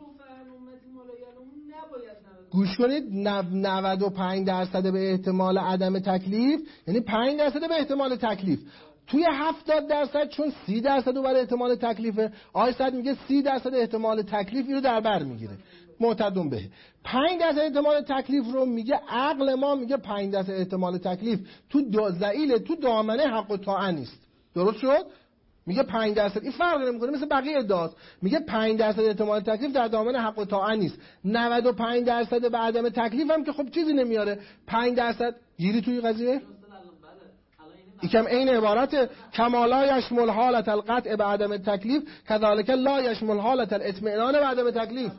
گوش کنید، نود و پنج درصد به احتمال عدم تکلیف یعنی پنج درصد به احتمال تکلیف. توی هفتاد درصد چون سی درصد رو برای احتمال تکلیفه، آقای سعد میگه سی درصد احتمال تکلیف این رو در بر میگیره. معتدون به پنج درصد احتمال تکلیف رو میگه عقل ما میگه پنج درصد احتمال تکلیف تو ذیل تو دامنه حق و طاعه نیست. درست شد؟ میگه پنج درصد این فرق نمیکنه مثل بقیه ادعاست. میگه پنج درصد احتمال تکلیف در دامنه حق و طاعه نیست. نود و پنج درصد به عدم تکلیف هم که خب چیزی نمیاره. پنج درصد گیری توی قضیه یکم عین عبارت کما لا یشمل حالت القطع به عدم تکلیف کذالک لا یشمل حالت الاطمئنان به عدم تکلیف.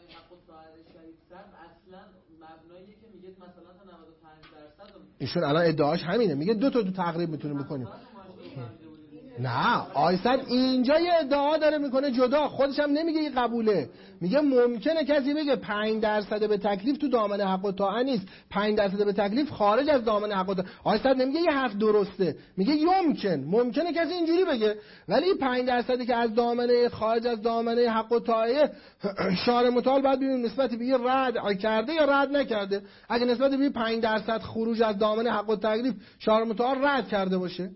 ایشون الان ادعاش همینه، میگه دو تا دو تقریب میتونیم بکنیم. نه آیسد اینجا یه ادعا داره میکنه جدا، خودش هم نمیگه این قبوله. میگه ممکنه کسی بگه پنج درصد به تکلیف تو دامنه حق و طاعه نیست، پنج درصد به تکلیف خارج از دامنه حق و طاعه. آیسد نمیگه یه حرف درسته، میگه یمکن ممکنه کسی اینجوری بگه، ولی پنج درصدی که از دامنه خارج از دامنه حق و طاعه شارع متعال باید ببینیم نسبت به این رد کرده یا رد نکرده. اگه نسبت به پنج درصد خروج از دامنه حق و تکلیف شارع متعال رد کرده باشه،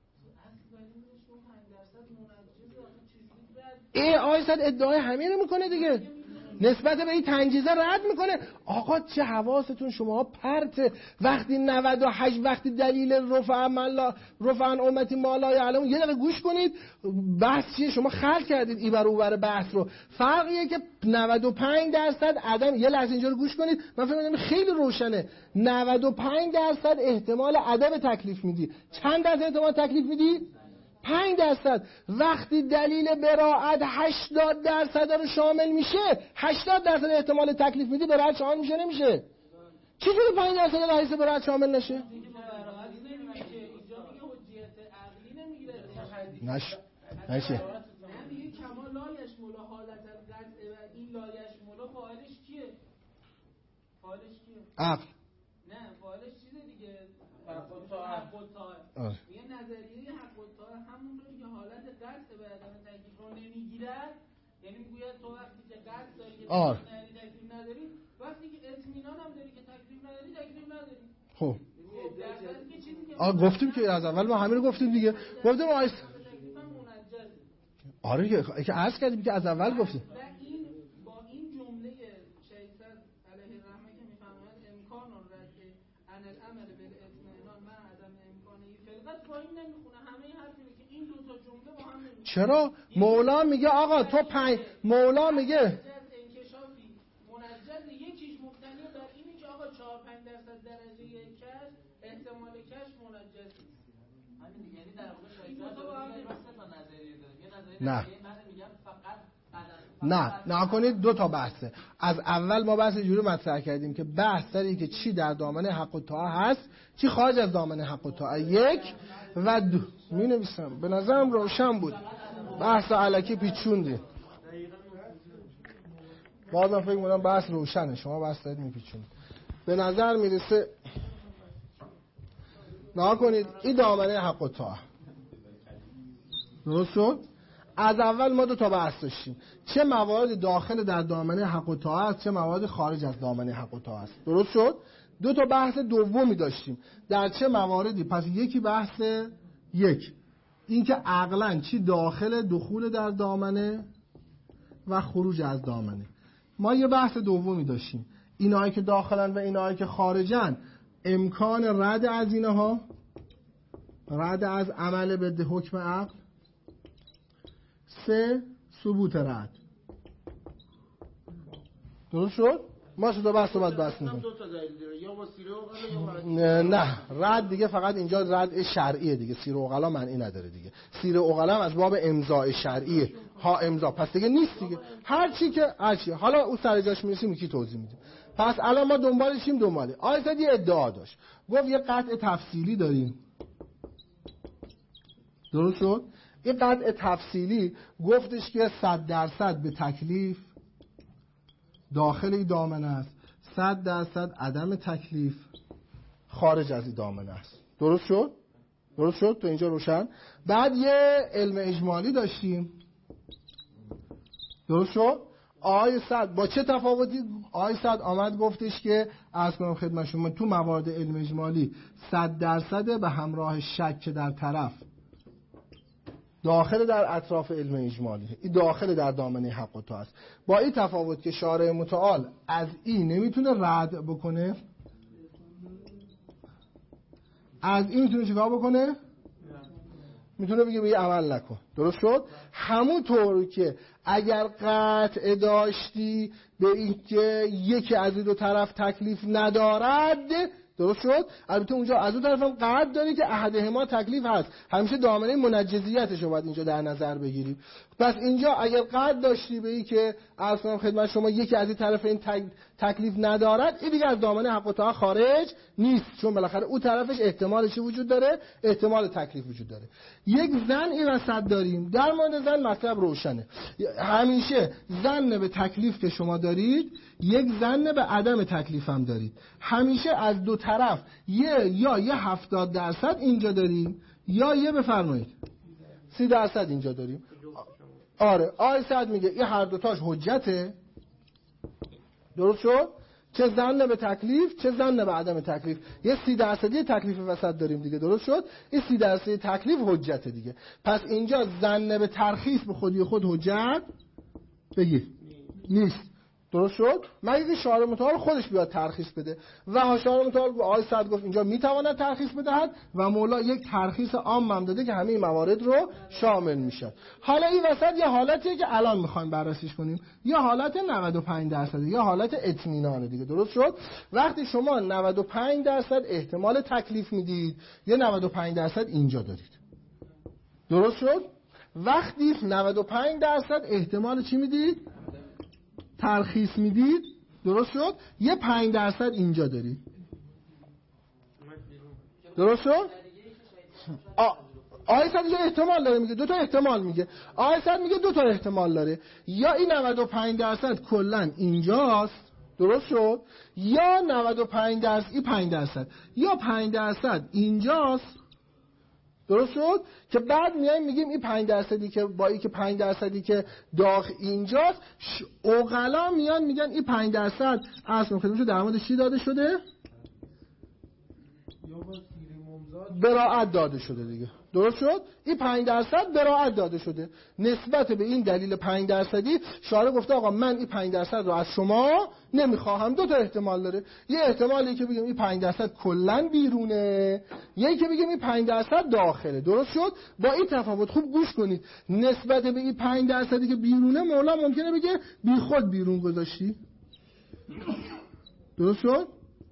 ای آیسد ادعای همین رو میکنه دیگه، نسبت به این تنجیزه رد میکنه. آقا چه حواستون شما پرته وقتی نود و هشت وقتی دلیل رفع من لا رفع عن امتی ما لا یعلمون. یه دقیقه گوش کنید بحث چیه، شما خلق کردید این بر اون بر بحث رو. فرقیه که نود و پنج درصد عدم، یه لحظه اینجا رو گوش کنید من فکر می‌کنم خیلی روشنه. نود و پنج درصد احتمال عدم تکلیف میدی، چند درصد احتمال تکلیف میدی؟ پنج درصد. وقتی دلیل براءت هشتاد درصد رو شامل میشه، هشتاد درصد احتمال تکلیف میدی براءت شامل میشه نمیشه؟ چجوری پنج درصد رئیس براءت شامل نشه؟ نشه نشه میگه کما لا یشمل حالت القطع و این لا یشمل فاعلش کیه؟ فاعلش کیه؟ عقل. نه فاعلش چیزه دیگه، حق و طاعه. میگه نظریه حق و طاعه همونطوری که حالت قطع به عدم تکلیف رو نمیگیرد، یعنی میگوید تو وقتی که قطع داری که تکلیف نداری، وقتی که اطمینان هم داری که تکلیف نداری تکلیف نداری. خب آ گفتیم که از اول ما همین رو گفتیم دیگه، گفتیم آیس آره که عرض کردیم که از اول گفتیم. و این با این جمله شیخ صدر علیه الرحمه که میفرماید امکان رد عن العمل بالاطمینان مع عدم امکانی فلقت با این نمیخونه. همه حرفی که این دو تا جمله با هم نمیخونه. چرا مولا میگه آقا تو پنج مولا میگه انکشافی منجز یکیش مبتنی بر اینه که آقا چهار پنج درصد درجه کش احتمال کش منجز نیست. همین دیگه، یعنی در واقع شیخ صدر نظریه داره. نه نه نه کنید دو تا بحثه. از اول ما بحث جوری مطرح کردیم که بحث سری که چی در دامنه حق و طاعه هست چی خارج از دامنه حق و طاعه، یک و دو می نویسم به نظرم روشن بود. بحث علکی پیچوندی. بازم فکر می‌کنم بحث روشنه، شما بحث دارید میپیچونید. به نظر میرسه نها کنید این دامنه حق و طاعه. درست شد؟ از اول ما دو تا بحث داشتیم، چه موارد داخل در دامنه حق و طاعه است، چه موارد خارج از دامنه حق و طاعه است. درست شد؟ دو تا بحث دومی داشتیم، در چه مواردی. پس یکی بحث یک این که عقلاً چی داخل دخول در دامنه و خروج از دامنه. ما یه بحث دومی داشتیم، اینایی که داخلن و اینایی که خارجن، امکان رد از اینها، رد از عمل به حکم عقل. سه، ثبوت رد. درست شد؟ ما شده بحث رو باید بحث میکنیم. نه رد دیگه فقط اینجا رد شرعیه دیگه، سیر اوغلا معنی نداره دیگه. سیر اوغلا از باب امضاء شرعیه، ها امضا، پس دیگه نیست دیگه. هر چی که هر چی حالا اون سر جاش میرسیم یکی توضیح میدیم. پس الان ما دنبالشیم دنباله. آیت یه ادعا داشت، گفت یه قطع تفصیلی داریم. درست شد؟ این قطع تفصیلی گفتش که صد درصد به تکلیف داخل این دامنه است، صد درصد عدم تکلیف خارج از این دامنه است. درست شد؟ درست شد؟ تو اینجا روشن؟ بعد یه علم اجمالی داشتیم. درست شد؟ آقای صد با چه تفاوتی؟ آقای صد آمد گفتش که عرض کنم خدمت شما تو موارد علم اجمالی صد درصد به همراه شک در طرف داخل در اطراف علم اجمالی، این داخل در دامنه حق و طاعه است. با این تفاوت که شارع متعال از این نمیتونه رد بکنه، از این میتونه چیکار بکنه؟ میتونه بگه به عمل نکن. درست شد؟ همون طور که اگر قطع داشتی به این که یکی از این دو طرف تکلیف ندارد، درست شد؟ البته اونجا از اون طرف هم قطع داری که احدهما تکلیف هست، همیشه دامنه منجزیتش رو باید اینجا در نظر بگیریم. پس اینجا اگر قطع داشتی به این که عرض کنم خدمت شما یکی از این طرف این تکلیف ندارد، این دیگه از دامنه حق و طاعه خارج نیست، چون بالاخره اون طرفش احتمال چی وجود داره؟ احتمال تکلیف وجود داره. یک ظن این وسط داریم. در مورد ظن مطلب روشنه، همیشه ظن به تکلیف که شما دارید، یک ظن به عدم تکلیف هم دارید. همیشه از دو طرف یه یا یه هفتاد درصد اینجا داریم یا یه بفرمایید سی درصد اینجا داریم. آره آی صد میگه این هر دوتاش حجته. درست شد؟ چه ظن به تکلیف چه ظن به عدم تکلیف، یه سی درصدی تکلیف وسط داریم دیگه. درست شد؟ این سی درصدی تکلیف حجته دیگه. پس اینجا ظن به ترخیص به خودی خود حجت بگیر نیست. درست شد؟ مگه شارع متعال خودش بیاد ترخیص بده و شارع متعال به آیه صد گفت اینجا میتواند ترخیص بدهد و مولا یک ترخیص عام هم داده که همه این موارد رو شامل میشه. حالا این وسط یه حالتیه که الان میخوایم بررسیش کنیم، یا حالت نود و پنج درصد یا حالت اطمینان دیگه. درست شد؟ وقتی شما نود و پنج درصد احتمال تکلیف میدید، یا نود و پنج درصد اینجا دارید. درست شد؟ وقتی نود و پنج درصد احتمال چی میدید؟ ترخیص میدید. درست شد؟ یه پنج درصد اینجا داری. درست شد؟ آیه صد یه احتمال داره میگه، دو تا احتمال میگه. آیه صد میگه دو تا احتمال داره، یا این نود و پنج درصد کلن اینجاست. درست شد؟ یا نود و پنج درصد این پنج درصد یا پنج درصد اینجاست. درست شد؟ که بعد میایم میگیم این پنج درصدی که با این که پنج درصدی که داخل اینجاست، عقلا میان میگن این پنج درصد اصلا خدمتشو در مورد چی داده شده؟ براعت داده شده دیگه. درست شد؟ این پنج درصد براعت داده شده. نسبت به این دلیل پنج درصدی شارع گفته آقا من این پنج درصد رو از شما نمیخواهم. دو تا احتمال داره، یه احتمالی که بگیم این پنج درصد کلا بیرونه، یکی که بگیم این پنج درصد داخله. درست شد؟ با این تفاوت خوب گوش کنید، نسبت به این پنج درصدی که بیرونه مولا ممکنه بگه بی خود بیرون گذاشتی. درست شد؟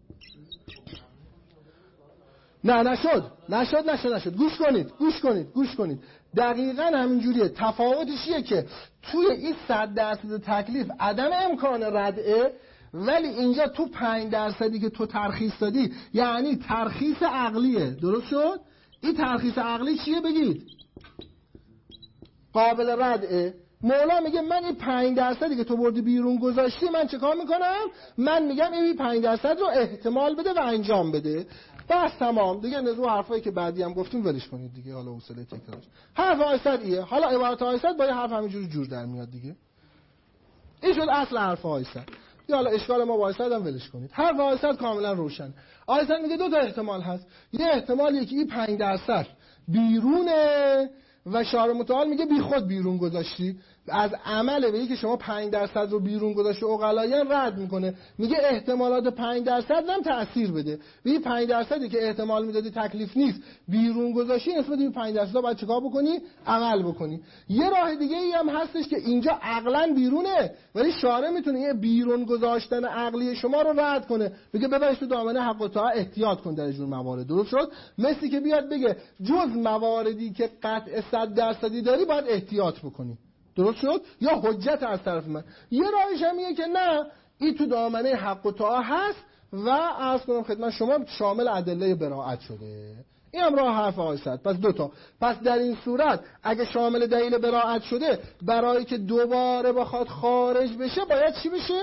نه نشد نشد نشد نشد گوش کنید گوش کنید گوش کنید دقیقاً همینجوریه. تفاوتش اینه که توی این صد درصد تکلیف عدم امکان ردعه، ولی اینجا تو پنج درصدی که تو ترخیص دادی یعنی ترخیص عقلیه. درست شد؟ این ترخیص عقلی چیه بگید؟ قابل ردعه. مولا میگه من این پنج درصدی که تو بردی بیرون گذاشتی من چه کار میکنم؟ من میگم این پنج درصد رو احتمال بده و انجام بده. بس تمام دیگه. نزو حرفایی که بعدی هم گفتیم ولش کنید دیگه، حالا حوصله تکرارش. حرف آیصد ایه. حالا عبارت آیصد با یه حرف همینجوری جور در میاد دیگه. این شد اصل حرف آیصد. یا حالا اشکال ما با آیصد هم ولش کنید. حرف آیصد کاملا روشن. آیصد میگه دو تا احتمال هست. یه احتمالیه که این پنج درصد بیرونه و شارع متعال میگه بی خود بیرون گذاشتی، از عمل به که شما پنج درصد رو بیرون گذاشتی عقلایان رد میکنه، میگه احتمالات پنج درصد هم تأثیر بده. به پنج درصدی که احتمال میدادی تکلیف نیست بیرون گذاشتی، نسبت به پنج درصد باید چیکار بکنی؟ عمل بکنی. یه راه دیگه ای هم هستش که اینجا عقلا بیرونه ولی شارع میتونه یه بیرون گذاشتن عقلی شما رو رد کنه، میگه ببرش تو دامنه حق و طاعت، احتیاط کن در جور موارد. درست شد؟ مثلی که بیاد بگه جز مواردی که قطع صد درصدی داری باید احتیاط بکنی. درست شد؟ یا حجت از طرف من. یه راهش هم میگه که نه، این تو دامنه حق و طاعت هست و عرض کنم خدمت شما شامل ادله براءت شده. این هم راه حرف آیصد. پس دوتا. پس در این صورت اگه شامل دلیل براءت شده، برای که دوباره بخواد خارج بشه باید چی بشه؟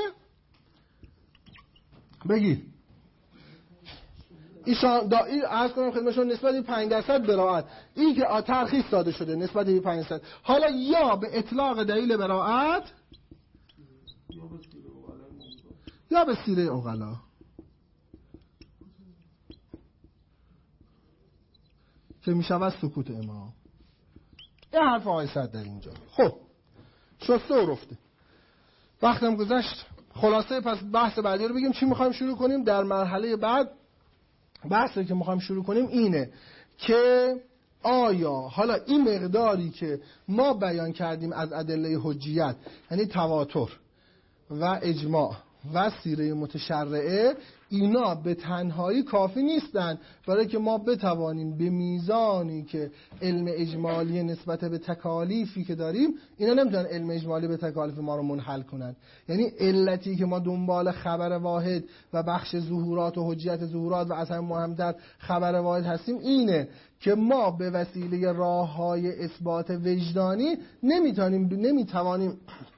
بگی ایشان دا این عرض کنم خدمتشون نسبت به پنج درصد براءت، این که ترخیص داده شده نسبت به پنج درصد. حالا یا به اطلاق دلیل براءت یا به سیره عقلا که می شود سکوت امام. این حرف آیصد در اینجا. خب شسته و رفته، وقتم گذشت. خلاصه پس بحث بعدی رو بگیم. چی میخوایم شروع کنیم در مرحله بعد؟ بحثی که میخوایم شروع کنیم اینه که آیا حالا این مقداری که ما بیان کردیم از ادله حجیت، یعنی تواتر و اجماع و سیره متشرعه، اینا به تنهایی کافی نیستن برای که ما بتوانیم به میزانی که علم اجمالی نسبت به تکالیفی که داریم، اینا نمیتونن علم اجمالی به تکالیف ما رو منحل کنن. یعنی علتی که ما دنبال خبر واحد و بخش ظهورات و حجیت ظهورات و اصلا مهمتر خبر واحد هستیم اینه که ما به وسیله راه‌های اثبات وجدانی نمیتونیم نمیتوانیم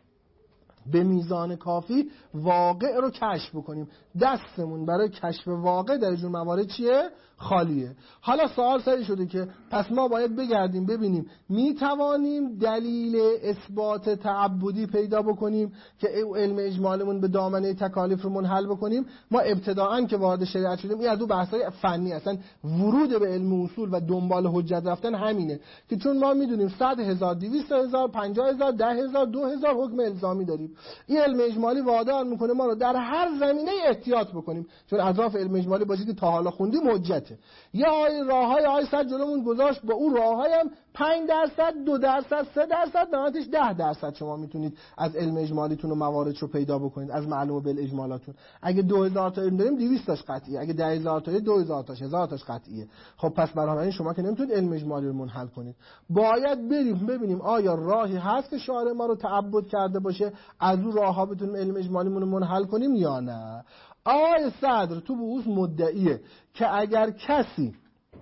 به میزان کافی واقع رو کشف بکنیم. دستمون برای کشف واقع در جور موارد چیه؟ خالیه. حالا سوال سری شده که پس ما باید بگردیم ببینیم میتوانیم دلیل اثبات تعبدی پیدا بکنیم که علم اجمالمون به دامنه تکالیف رو منحل بکنیم. ما ابتداعاً که وارد شریعت شدیم، این از اون بحث‌های فنی، اصلا ورود به علم اصول و دنبال حجت رفتن همینه که چون ما میدونیم صد هزار، دویست هزار، پنجاه هزار، ده هزار، دو هزار حکم الزامی داریم. این علم اجمالی وادار میکنه ما رو در هر زمینه احتیاط بکنیم، چون اطراف علم اجمالی باشی که تا حالا خوندیم حجته. یا راههای آیصد جلومون گذاشت، با اون راههای هم پنج درصد، دو درصد، سه درصد، نهایتش ده درصد شما میتونید از علم اجمالیتون و مواردش رو پیدا بکنید از معلومه بالاجمالاتون. اگه دو هزار تا علم داریم دویست تاش قطعیه، اگه ده هزار تا دو هزار تاش، هزار تاش قطعیه. خب پس بنابراین شما که نمیتونید علم اجمالی رو منحل کنید. باید بریم ببینیم آیا راهی هست که شارع ما رو تعبد کرده باشه از اون راهها بتونیم علم اجمالیمون رو منحل کنیم یا نه. آقای صدر تو بحث مدعیه که اگر کسی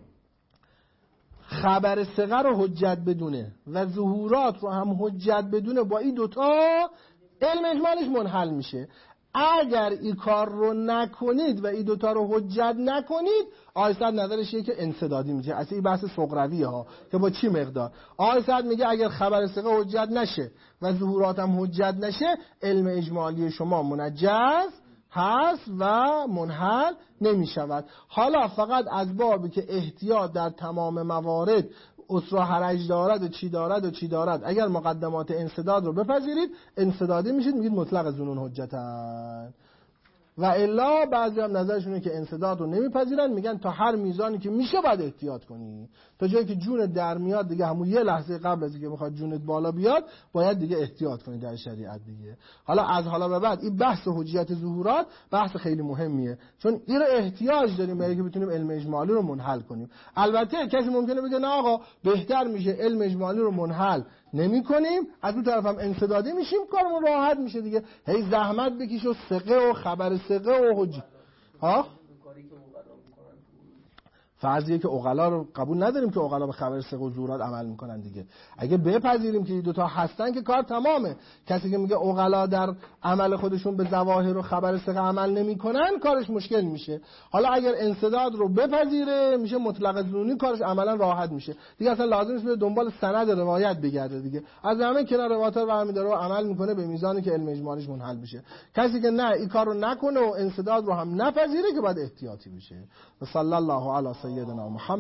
خبر صغر رو حجت بدونه و ظهورات رو هم حجت بدونه، با این دوتا علم اجمالش منحل میشه. اگر این کار رو نکنید و این دوتا رو حجت نکنید، آیصد نظرش اینه که انسدادی میشه. اصلا این بحث صغرویه ها که با چی مقدار. آیصد میگه اگر خبر صغر حجت نشه و ظهورات هم حجت نشه، علم اجمالی شما منجز هست و منحل نمی شود. حالا فقط از بابی که احتیاط در تمام موارد اسرا حرج دارد و چی دارد و چی دارد، اگر مقدمات انسداد رو بپذیرید انسدادی میشید، میگید مطلق ظنون حجتن. و الا بعضی هم نظرشونه که انسداد رو نمیپذیرن، میگن تا هر میزانی که میشه باید احتیاط کنی، تا جایی که جونت در میاد دیگه همون یه لحظه قبل از اینکه میخواد جونت بالا بیاد باید دیگه احتیاط کنی در شریعت دیگه. حالا از حالا به بعد این بحث حجیت ظهورات بحث خیلی مهمیه، چون این رو احتیاج داریم برای که بتونیم علم اجمالی رو منحل کنیم. البته کسی ممکنه بگه نه آقا بهتر میشه علم اجمالی رو منحل نمی کنیم، از اون طرف هم انسدادی میشیم، کارمون راحت میشه دیگه. هی زحمت بکش و ثقه و خبر ثقه و حجت ها فرضیه که عقلا رو قبول نداریم که عقلا به خبر ثقه و زورات عمل میکنن دیگه. اگه بپذیریم که این دو تا هستن که کار تمامه. کسی که میگه عقلا در عمل خودشون به ظواهر و خبر ثقه عمل نمیکنن کارش مشکل میشه. حالا اگر انسداد رو بپذیره میشه مطلق ظنونی، کارش عملا راحت میشه دیگه، اصلا لازم نیست به دنبال سند روایت بگرده دیگه، از همه کنار روایت رو برمی داره و عمل میکنه به میزانی که علم اجمالیش منحل بشه. کسی که نه این کارو نکنه و انسداد رو هم نپذیره که باید احتیاطی بشه. و صلی الله علی سیدنا محمد.